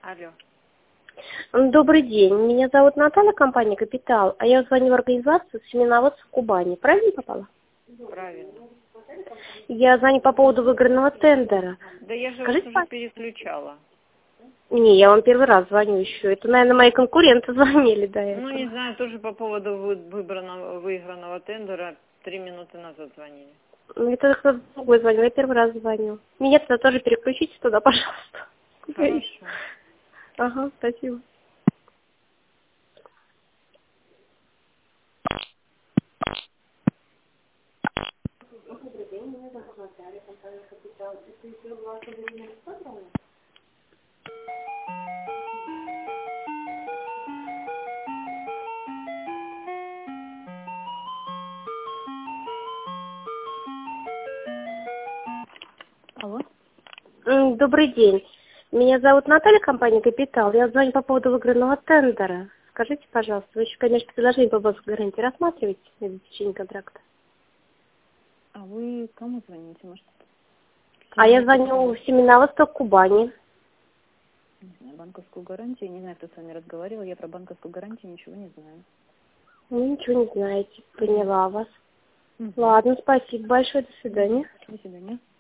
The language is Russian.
Алло. Добрый день. Меня зовут Наталья, компания «Капитал», а я звоню в организацию «Семеноводство Кубани». Правильно попала? Правильно. Я звоню по поводу выигранного тендера. Да я же вас Скажите, уже переключала. Не, я вам первый раз звоню еще. Это, наверное, мои конкуренты звонили до Ну, не этого. знаю, тоже по поводу выигранного тендера 3 минуты назад звонили. Это кто-то другой звонил, я первый раз звоню. Меня тогда тоже переключите туда, пожалуйста. Хорошо. Ага, спасибо. Алло. Добрый день. Меня зовут Наталья, компания «Капитал». Я звоню по поводу выигранного тендера. Скажите, пожалуйста, вы еще, конечно, предложение по бонусной гарантии рассматриваете в течение контракта? А вы кому звоните, может? А я звоню в Семеноводство Кубани. Не знаю, банковскую гарантию. Не знаю, кто с вами разговаривал. Я про банковскую гарантию ничего не знаю. Вы ничего не знаете. Поняла вас. Угу. Ладно, спасибо большое. До свидания. До свидания.